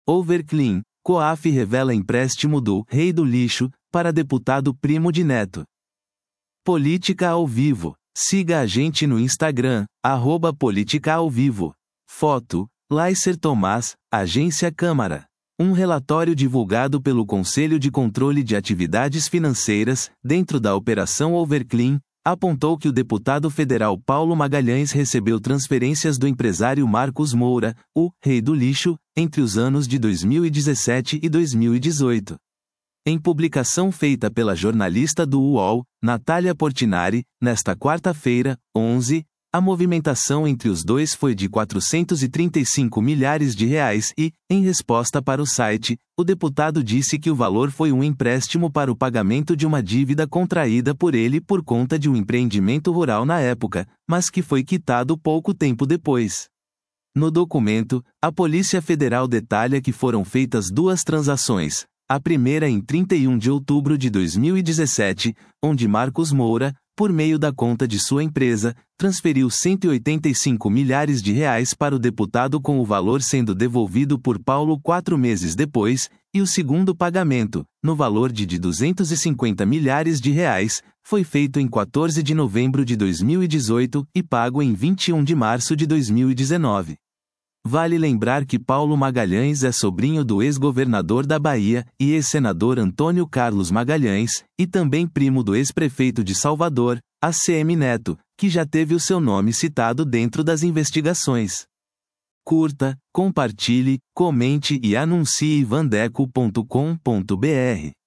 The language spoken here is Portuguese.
Overclean, COAF revela empréstimo do Rei do Lixo para deputado Primo de Neto. Política ao vivo. Siga a gente no Instagram, @políticaaovivo. Foto, Laicer Tomás, Agência Câmara. Um relatório divulgado pelo Conselho de Controle de Atividades Financeiras, dentro da Operação Overclean, apontou que o deputado federal Paulo Magalhães recebeu transferências do empresário Marcos Moura, o Rei do Lixo, entre os anos de 2017 e 2018. Em publicação feita pela jornalista do UOL, Natália Portinari, nesta quarta-feira, 11, a movimentação entre os dois foi de R$ 435 milhares e, em resposta para o site, o deputado disse que o valor foi um empréstimo para o pagamento de uma dívida contraída por ele por conta de um empreendimento rural na época, mas que foi quitado pouco tempo depois. No documento, a Polícia Federal detalha que foram feitas duas transações. A primeira em 31 de outubro de 2017, onde Marcos Moura, por meio da conta de sua empresa, transferiu R$ 185 milhares para o deputado com o valor sendo devolvido por Paulo 4 meses depois, e o segundo pagamento, no valor de R$ 250 milhares, foi feito em 14 de novembro de 2018 e pago em 21 de março de 2019. Vale lembrar que Paulo Magalhães é sobrinho do ex-governador da Bahia e ex-senador Antônio Carlos Magalhães, e também primo do ex-prefeito de Salvador, ACM Neto, que já teve o seu nome citado dentro das investigações. Curta, compartilhe, comente e anuncie vandeco.com.br.